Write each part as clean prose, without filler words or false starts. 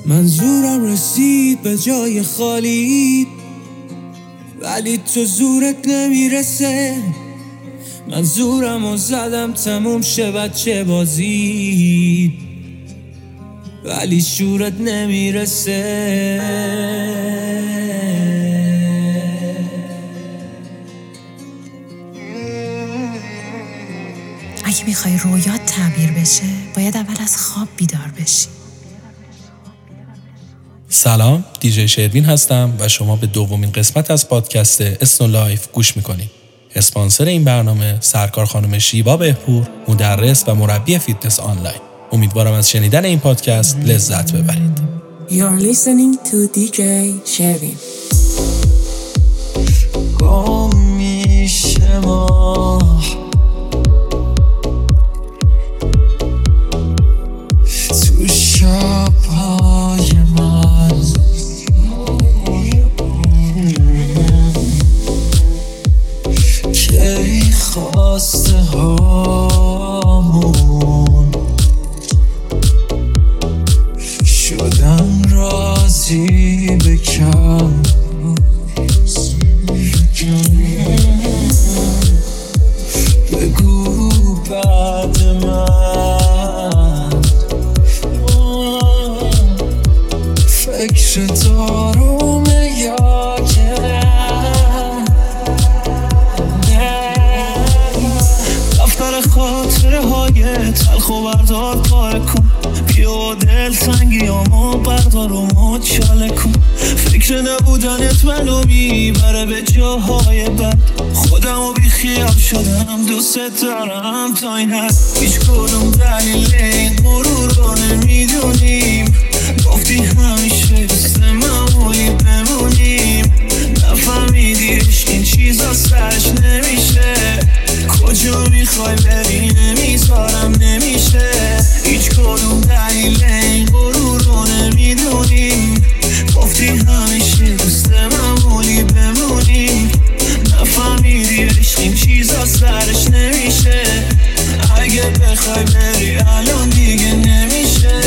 منظورم رسید به جای خالی، ولی تو زورت نمیرسه. منظورمو زدم تموم شه بچه بازی، ولی شورت نمیرسه. اگه میخوای رویات تعبیر بشه باید اول از خواب بیدار بشی. سلام، دیجی شروین هستم و شما به دومین قسمت از پادکست اسنو لایف گوش میکنید. اسپانسر این برنامه سرکار خانم شیوا بهپور، مدرس و مربی فیتنس آنلاین. امیدوارم از شنیدن این پادکست لذت ببرید. You're listening to DJ Shervin. گم میشه ماه تو شب‌های من، کی خواسته هامون شدن راضی بکن. بگو بعد من فکر دارومه یا که دفتر خاطره های تلخ و بردار پاره کن، بیا دل تنگیامو بردار و مچاله کن. فکر نبودنت منو میبره به جاهای بد، خودمو بی خیال شدم دوست دارم تا این حد. هیچ کدوم دلیل این غرور رو نمیدونیم، گفتی همیشه دوست معمولی بمونیم. نفهمیدیش این چیزا سرش نمیشه، کجا میخوای بری نمیذارم نمیشه. هیچ کدوم دلیل این غرور رو نمیدونیم، گفتی همیشه دوست معمولی بمونیم. نفهمیدی عشق این چیزا سرش نمیشه، اگه بخوای بری الان دیگه نمیشه.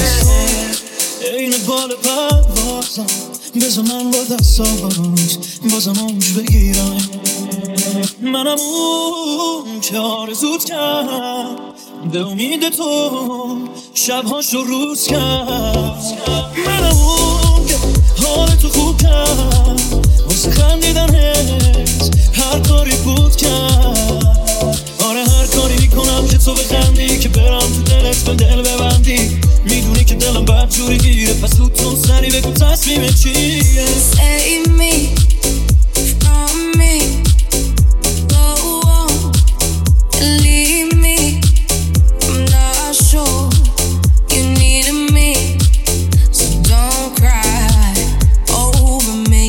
این بال پروازم بذار من با دستات بازم آموش بگیرم. منم اون که آرزوت کرد، به امید تو شبهاش رو روز کرد. منم اون که حال تو خوب کرد، واسه خندیدنت هر کاری بود کرد. آره هر کاری میکنم که تو بخندی، که برم تو دلت به دل ببندی. میدونی که دلم بد جوری گیره، پس تو سری بگو تصمیمت چیه. Save me from me, go on and leave me. I'm not sure you needed me, so don't cry over me.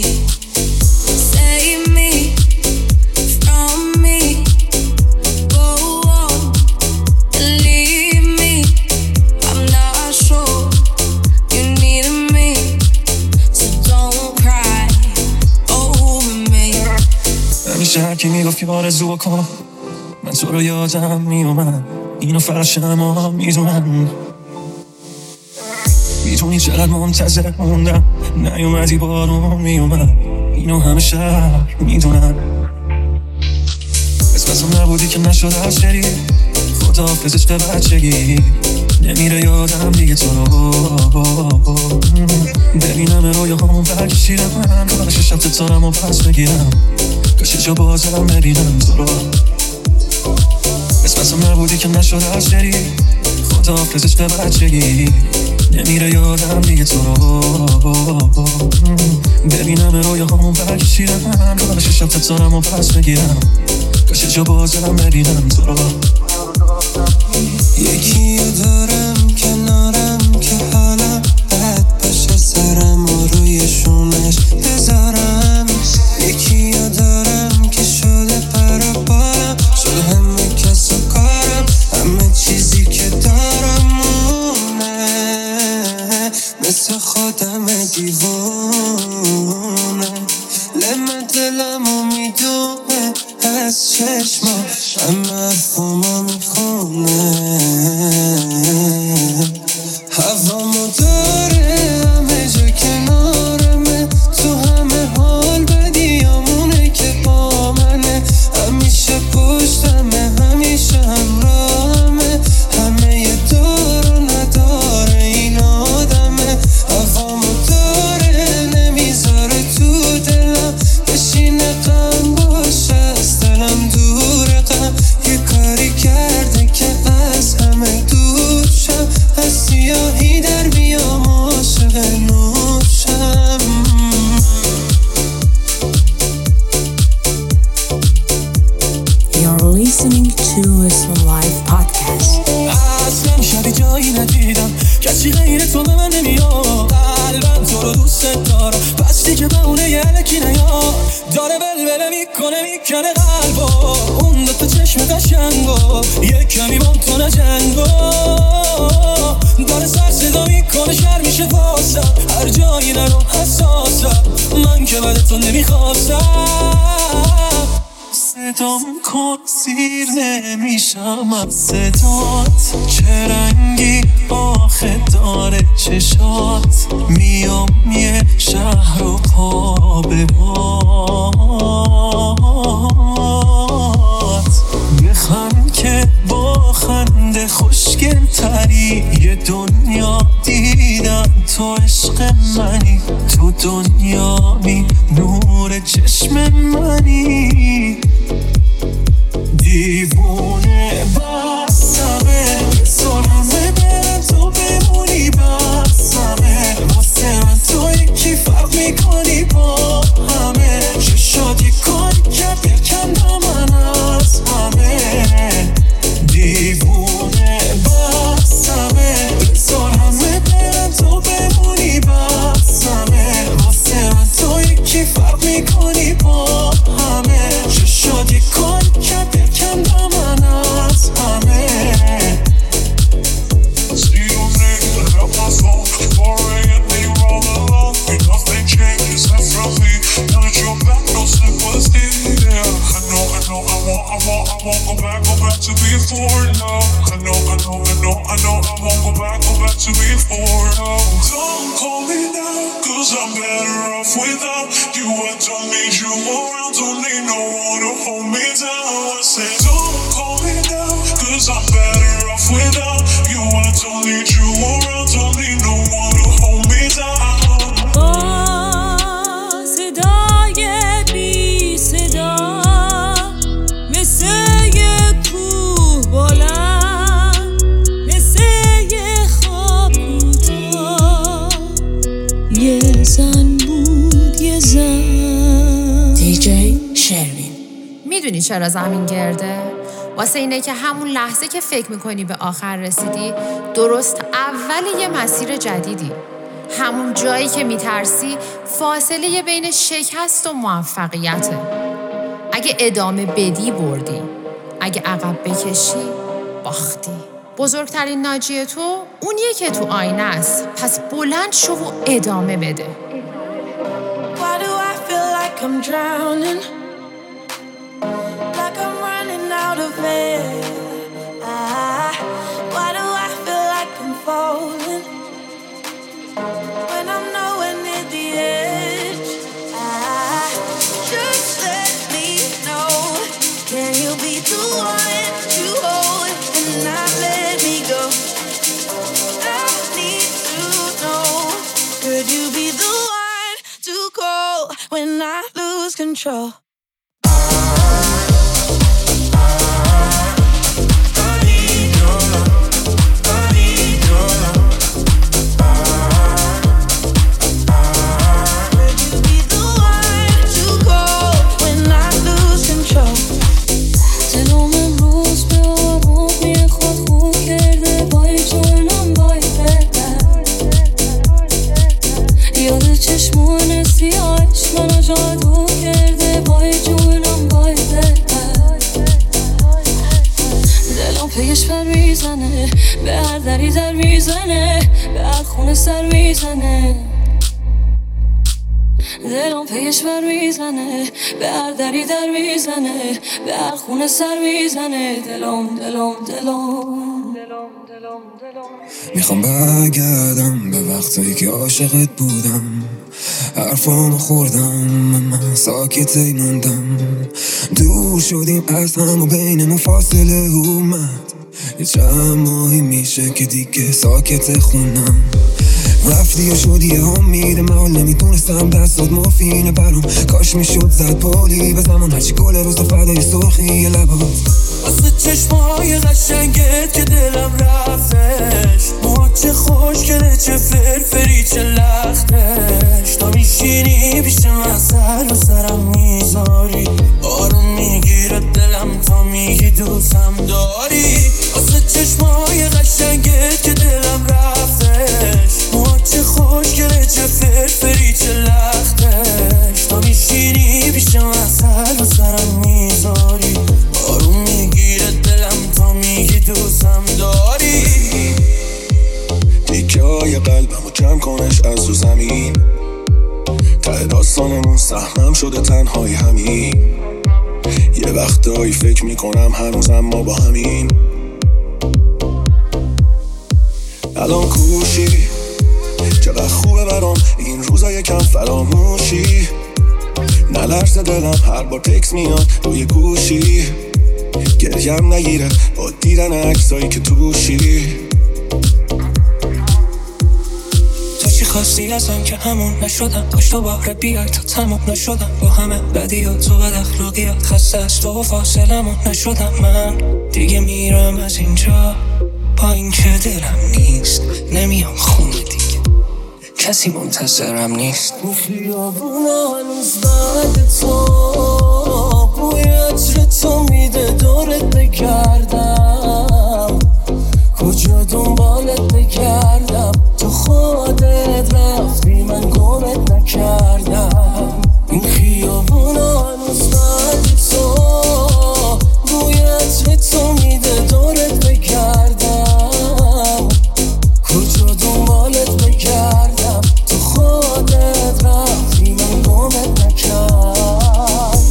Save me from me, go on and leave me. I'm not sure you needed me, so don't cry over me. همیشه هر کی میگفت که آرزو کن، من تو رو یادم میومد. اینو فرشم ها میدونم، میدونی چقدر منتظر موندم، نیومدی بارون میومد. اینو همه شهر میدونم، اسمم نبودی که نشد از شری. خدا حافظش به بچگی نمیره یادم دیگه تو رو. ببینم رویا همون برکشیدم، من کارش شب تتارم و پس بگیرم، کاش جا بازم ببینم تو رو. اسمم نبودی که نشد از شری. خدا حافظش به بچگی نمیره یادم دیگه تو رو. ببینم رویا همون برکشیدم، من کارش شب تتارم و پس بگیرم، کاش جا بازم ببینم تو رو. یکی دارم کنارم که حالا بد باشه، سرم و روی شونش بذارم. یکی دارم که شده پر و بالم، شده همه کس و کارم، همه چیزی که دارم مونه، مثل خودم دیوونه. لمه دلمو میدونه از چشما، همه حرفمو میخونه. هوامو داره همه کسی غیر تو به من نمیاد، قلبم تو رو دوست دارم، پس دیگه بهونه یه الکی نیار. داره بلبله میکنه قلبا، اون دوتا چشم قشنگا، یه کمی با تو نجنگا. داره سر صدا میکنه شر میشه واسم، هر جایی نرو حساسم، من که بعد تو نمیخواستم. صدام کن سیر نمیشم از صدات، چه رنگی آخه داره چشات، میام یه شهر و پا به باد. بخند که با خنده خوشگل تری، یه دنیا دیدم تو عشق منی، تو دنیایی نور چشم منی. دیوونه بستمه، سرمه برم تو بمونی بستمه، واسه من تو یکی فرق میکنی با همه. چه شد یک کاری کرد یکم من از همه. دیوونه بستمه، سرمه برم تو بمونی بستمه، واسه من تو یکی فرق میکنی با همه. چه شد یک کاری کرد یکم من از همه. میدونی چرا زمین گرده؟ واسه اینه که همون لحظه که فکر میکنی به آخر رسیدی، درست اول یه مسیر جدیدی. همون جایی که میترسی فاصله بین شکست و موفقیته. اگه ادامه بدی بردی، اگه عقب بکشی باختی. بزرگترین ناجی تو اونیه که تو آینه است، پس بلند شو و ادامه بده. Why do I feel like I'm drowning? Like I'm running out of air. Why do I feel like I'm falling when I'm nowhere near the edge? Just let me know. Can you be the one to hold and not let me go? I need to know. Could you be the one to call when I lose control? به هر دری در میزنه، به هر خونه سر میزنه. دلم پیش بر میزنه، به هر دری در میزنه، به هر خونه سر میزنه. دلم میخوام برگردم به وقتایی که عاشقت بودم، حرفامو خوردم من ساکت موندم. دور شدیم از هم و بینمون فاصله اومد، یه چند ماهی میشه که دیگه ساکت خونم. رفتی و شدی امید من، نمیتونستم دستات مفینه برام. کاش میشد زد پالی به زمان، هرچی گل روز فدای سرخی لبات. واسه چشمای قشنگت که دلم رفتش، موهات چه خوشگله چه فرفری چه لختش. تا میشینی پیش من سر و سرم میذاری، آروم میگیره دلم تا میگی دوستم داری. واسه چشمای قشنگت که دلم رفتش، جای قلبمو جمع کنش از رو زمین. ته داستانمون سهمم شده تنهایی همین. یه وقتایی فکر میکنم هنوزم ما با همین. الان کوشی چقدر خوبه برام این روزا یکم فراموشی. نلرزه دلم هر بار تکس میاد روی گوشی. گریم نگیره با دیدن عکسایی که توشی. تو چی خواستی ازم که همون نشدم؟ کاش دوباره بیای تا تموم نشدم. با همه بدیات و بد اخلاقیات خسته از تو و فاصلمون نشدم. من دیگه میرم از اینجا با این که دلم نیست. نمیام خونه دیگه کسی منتظرم نیست. اون خیابونا هنوز بعد تو بوی عطر تو میده دورت بگردم. کجا دنبالت بگردم تو خودت رفتی من گمت نکردم. این خیابونا هنوز بعد تو بوی عطر تو میده دورت بگردم. کجا دنبالت بگردم تو خودت رفتی من گمت نکردم.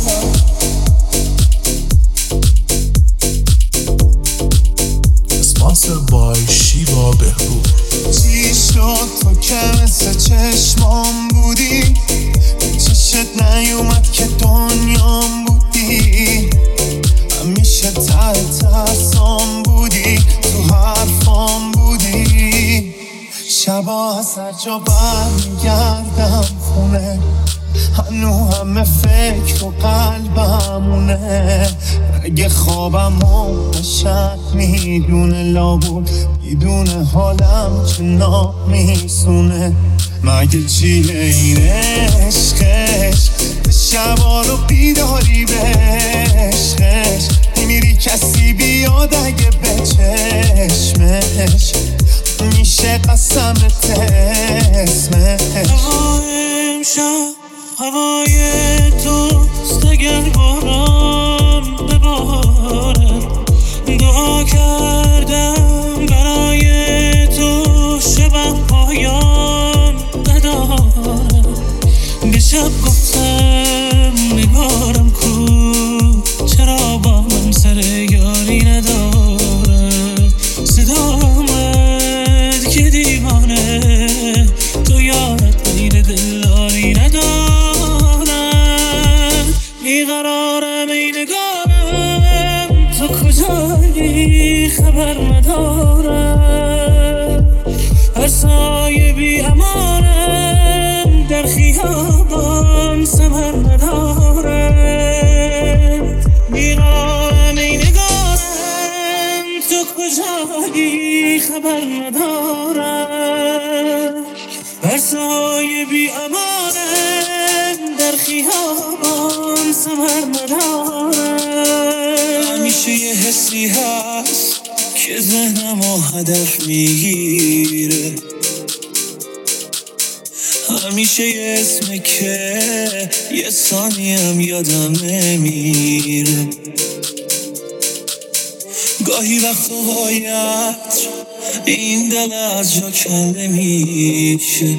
اسپانسر بای شیوا بهپور. چی شد تو که مثل چشمام بودی؟ چشت نیومد که دنیام بودی. همیشه ته ترسام بودی تو حرفام بودی. شبا از هر جا برمیگردم خونه هنو همه فکر و قلبمونه. اگه خوابمو قشنگ میدونه لابود میدونه حالم چه نامیسونه. مگه چیه این عشقش به شبا رو بیداری به عشقش نمیری کسی بیاد اگه به چشمش میشه قسمت اسمش. امشب هوای توست اگر باران بباره. دعا کردم برای تو شبم پایان نداره. به شب گفتم نگارم کو چرا با من سر یاری نداره. صدا آمد که دیوانه تو یارت غیر دلداری ندارد. بیقرارم ای نگارم تو کجایی خبر ندارم. هر سایه بی امانم در خیابان ثمر ندارد. بیقرارم ای نگارم تو کجایی خبر ندارم. هر سایه بی امانم در خیابان ثمر ندارد. همیشه یه حسی هست که ذهنمو هدف میگیره. همیشه یه اسمه که یه ثانیم یادم نمیره. گاهی وقتا باید این دل از جا کنده میشه.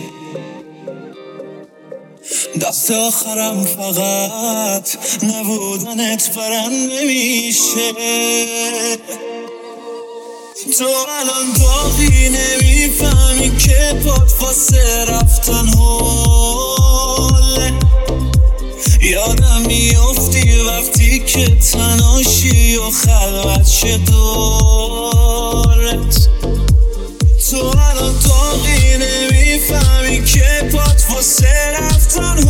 دست آخرم فقط نبودنت برم نمیشه. تو الان باقی نمیفهمی که پات واسه رفتن حاله. یادم میافتی وقتی که تناشی و خلوت شه دورت. تو الان باقی نمیفهمی که پات واسه رفتن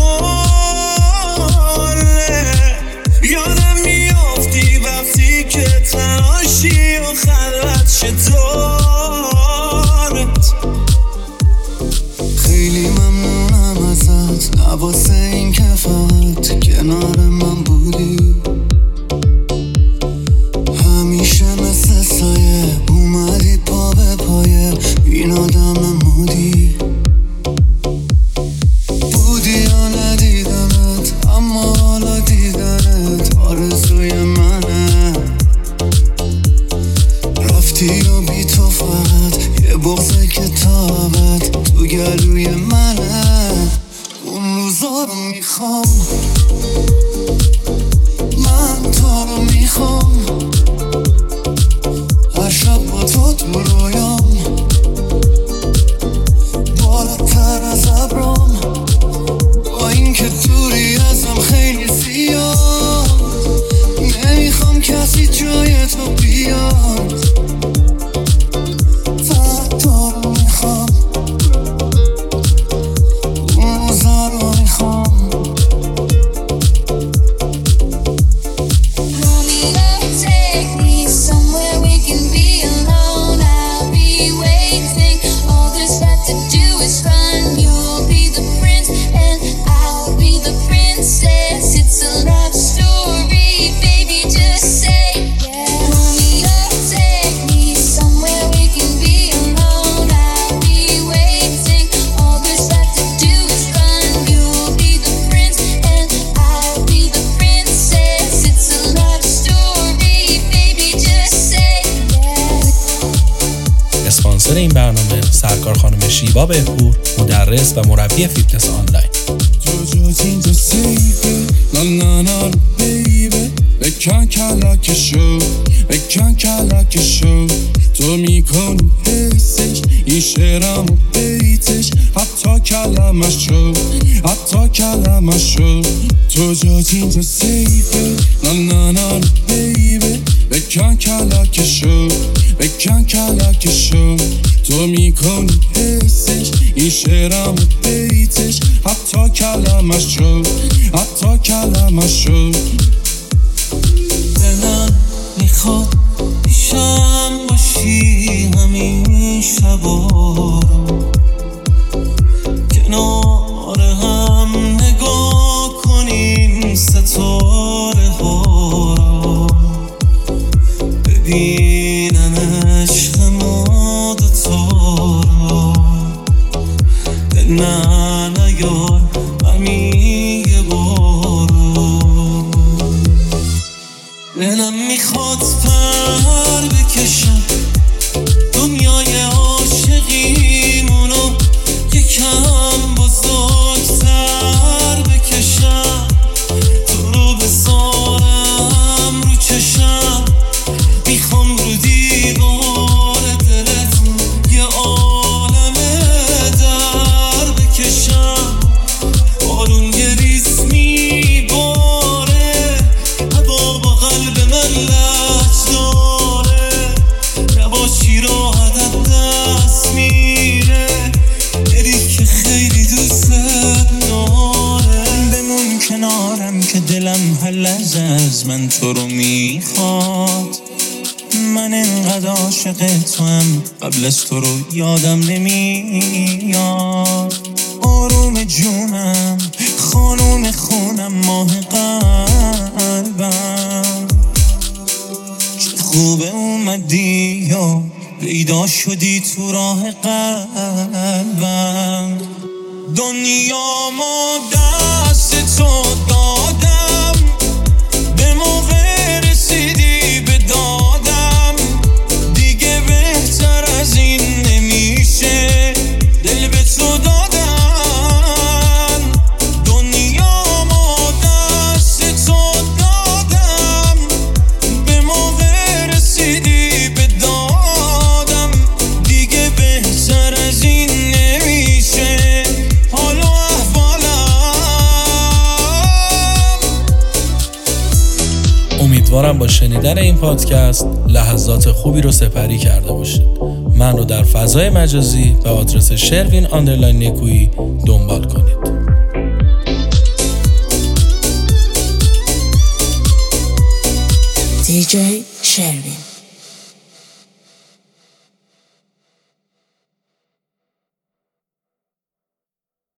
حاله. یادم میافتی وقتی که تناشی و خلوت شه دورت. خیلی ممنونم ازت واسه این که فقط کنار من بودی. همیشه مثل سایه اومدی پا به پایه این آدم مودی. بودی یا ندیدمت اما حالا دیدنت آرزوی منه. رفتی و بی تو فقط یه بغضه که تا ابد تو گلوی منه، اون روزا رو میخوام، من تو رو میخوام، هر شب با تو رویام، بالاتر از ابرام، با این که دوری ازم خیلی زیاد، نمیخوام کسی جای تو بیاد، فقط تو رو میخوام، اون روزا رو میخوام. اسپانسر این برنامه سرکار خانم شیوا بهپور، مدرس و مربی فیتنس آنلاین. جوجو سیفه لا بیبه بکن کلکشو تو میکنی حسش این شعرم و بیتش حتی کلمشو تو جوجو سیفه لا بیبه بکن کلکشو تو میکنی حسش این شعرم و بیتش حتی کلمشو دلم میخواد پیشم باشی همین شبا رو، کنار هم نگاه کنیم ستاره ها رو، ببینم عشق ما دوتا رو، دل نیار همین یه بارو، دلم میخواد پر بکشم دنیای عاشقیمونو یکم بزرگتر بکشم، تو رو بذارم رو چشم، میخوام رو دیوار دلت یه عالم در بکشم، بارون یه ریز میباره، هوا با قلب من لج داره، نباشی راحت از دست میره، بری که خیلی دوست داره، بمون کنارم که دلم هر لحظه از من تو رو میخواد، من انقدر عاشق تو هم قبل از تو رو یادم نمیاد، آروم جونم خانوم خونم ماه قلبم، چه خوبه اومدی یا پیدا شدی تو راه قلبم، دنیا ما دست تو دادم، به موقع رسیدی به دادم، دیگه بهتر از این نمیشه، دل به تو دادم، دنیا ما دست تو دادم، به موقع رسیدی به دادم، دیگه بهتر از این نمیشه، حالا امیدوارم با شنیدن این پادکست لحظات خوبی رو سپری کرده باشید. من رو در فضای مجازی به آدرس شروین_نکویی دنبال کنید. DJ شروین.